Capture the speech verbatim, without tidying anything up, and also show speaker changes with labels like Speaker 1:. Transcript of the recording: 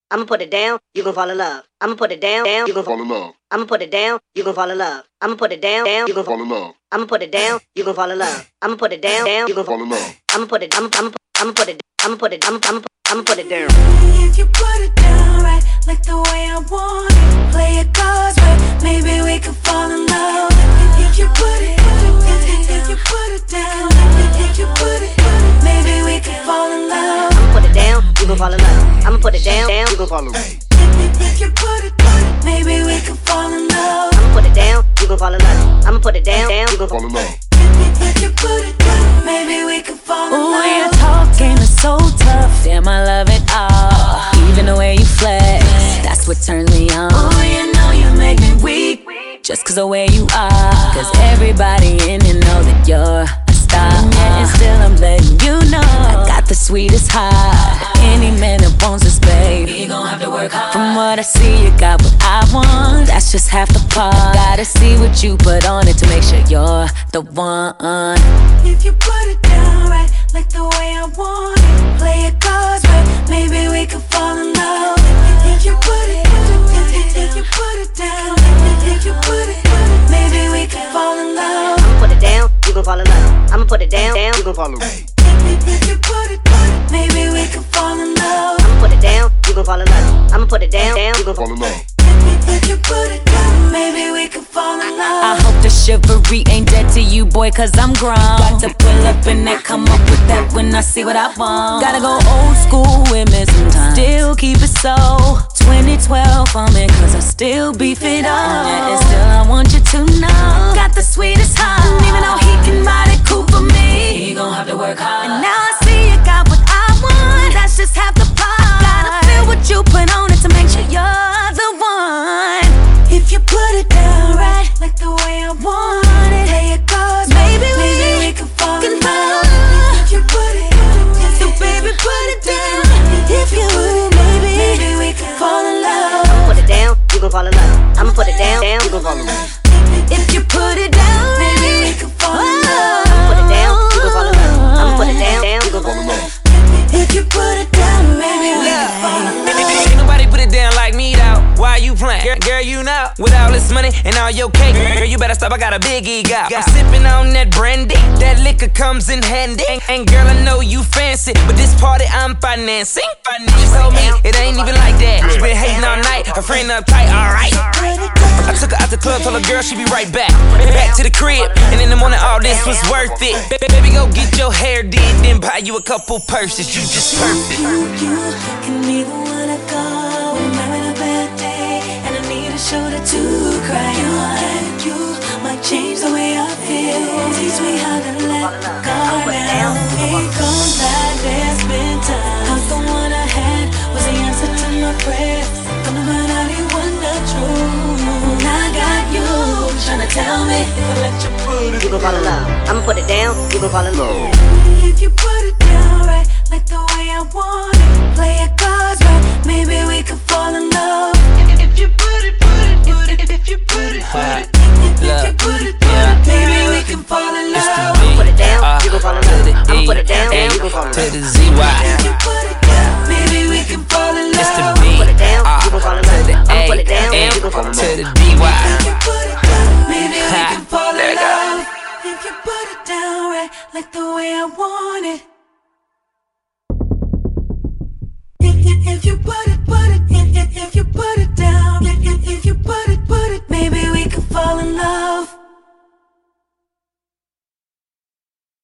Speaker 1: I'ma put it down, you gon' fall in love. I'ma put it down, down, you gon' fall in love. I'ma put it down, you gon' fall in love. I'ma put it down, down, you gon' fall in love. I'ma put it down, you gon' fall in love. I'ma put it down, down, you gon' fall in love. I'ma put it, I'ma, I'ma, I'ma put it, I'ma put it, I'ma, I'ma, I'ma put it down.
Speaker 2: If you put it down right, like the way I want it, play your cards right, maybe we can fall in love. If you put it, if, if you put it down, if you put it, maybe we can fall in love.
Speaker 1: I'ma put it down, you gon' fall in love. I'ma put it down, down, you gon' fall in love.
Speaker 2: If you put it, maybe we can fall in love.
Speaker 1: I'ma put it down, you gon' fall in love. I'ma put it down, down, you gon' fall in love.
Speaker 2: If you put it down, maybe we can fall in love.
Speaker 3: Ooh, your talk game is so tough. Damn, I love it all. Even the way you flex, that's what turns me on.
Speaker 2: Ooh, you know you make me weak,
Speaker 3: just cause the way you are. Cause everybody in here knows that you're a star. Yeah, and still I'm letting you know I got the sweetest heart. Any man that wants this, babe,
Speaker 2: you gon' have to work hard.
Speaker 3: From what I see, you got what I want. That's just half the part. Gotta see what you put on it to make sure you're the one.
Speaker 2: If you put it down right, like the way I want it, play your cards right, maybe we can fall in love. If you put it, if, if you put it down, if you put it, maybe we can fall in love.
Speaker 1: I'ma put it down, you gon' fall in love. I'ma put it down, down, you gon' fall in love.
Speaker 2: If you put it, maybe we can fall in love.
Speaker 1: I'ma put it down, you gon' fall in love. I'ma put it down, down, you gon' fall in love.
Speaker 2: If you put it down, maybe we can fall in love.
Speaker 3: I hope the chivalry ain't dead to you, boy, cause I'm grown. Got to pull up and that, come up with that when I see what I want. Gotta go old school with me sometimes. Still keep it so twenty twelve on me, cause I still beef it up. And still I want you to know got the sweetest heart. And even though he can ride it cool for me,
Speaker 2: he gon' have to work hard.
Speaker 3: and now I see you got what I want. That's just half the part. Gotta feel what you put on it to make sure you're the one.
Speaker 2: If you put it down right, like the way I want it, play your cards,
Speaker 3: Maybe we
Speaker 2: maybe we can fall in
Speaker 3: can fall.
Speaker 2: love. If you put it,
Speaker 3: So baby, put it down.
Speaker 2: if you put it, maybe, maybe we can fall in love.
Speaker 1: I'ma put it down, you gon' fall in love. I'ma put it down, down, you gon' fall in love.
Speaker 3: If you put it down,
Speaker 2: Maybe we can fall in love.
Speaker 1: I'ma put it down, you gon' fall in love. I'ma put it down, down, you gon' fall in love.
Speaker 2: If you put it down, maybe we can fall in love.
Speaker 4: Ain't nobody put it down like me though. Why you playing? Girl, girl, you know. With all this money and all your cake, girl, you better stop. I got a big ego. I'm sipping on that brandy. That liquor comes in handy. And, and girl, I know you fancy, but this party I'm financing. She told me it ain't even like that. She been hating all night. Her friend uptight. Alright. I took her out the club, told her girl she be right back. Back to the crib, and in the morning all this was worth it. Ba- Baby, go get your hair did, then buy you a couple purses. You just perfect.
Speaker 2: You can be the one I call when I'm having a bad day and I need a shoulder to cry on. You might change the way I feel. Teach me how to let go down. It goes like there's been time. I'm the one I had was the answer to my prayers. Don't know about anyone not true. I got you trying to tell me if I let you put it
Speaker 1: You gon' fall in love. I'ma put it down, you gon' fall in love.
Speaker 2: If you put it down right, like the way I want it, play your cards right, maybe we can fall in love. If you put it, put it, put it, if you put it, put it, if you put it, put it, maybe we can fall in love.
Speaker 1: I'ma put it down, you gon' fall in love. I'ma put it down, down, you gon' fall in
Speaker 4: To
Speaker 1: love.
Speaker 4: the Z Y.
Speaker 2: If you put it down, maybe we can fall in
Speaker 4: It's the
Speaker 2: love.
Speaker 4: B.
Speaker 1: Put it down, you gon' fall in
Speaker 4: To
Speaker 1: love.
Speaker 4: the
Speaker 1: I'ma
Speaker 4: A.
Speaker 1: put it down,
Speaker 4: M
Speaker 1: you gon' fall in
Speaker 4: to
Speaker 1: love.
Speaker 4: the D Y.
Speaker 2: If you put it down, maybe we
Speaker 4: Ha.
Speaker 2: can fall in
Speaker 4: There you go.
Speaker 2: love. If you put it down right, like the way I want it. If, if, if you put it, put it.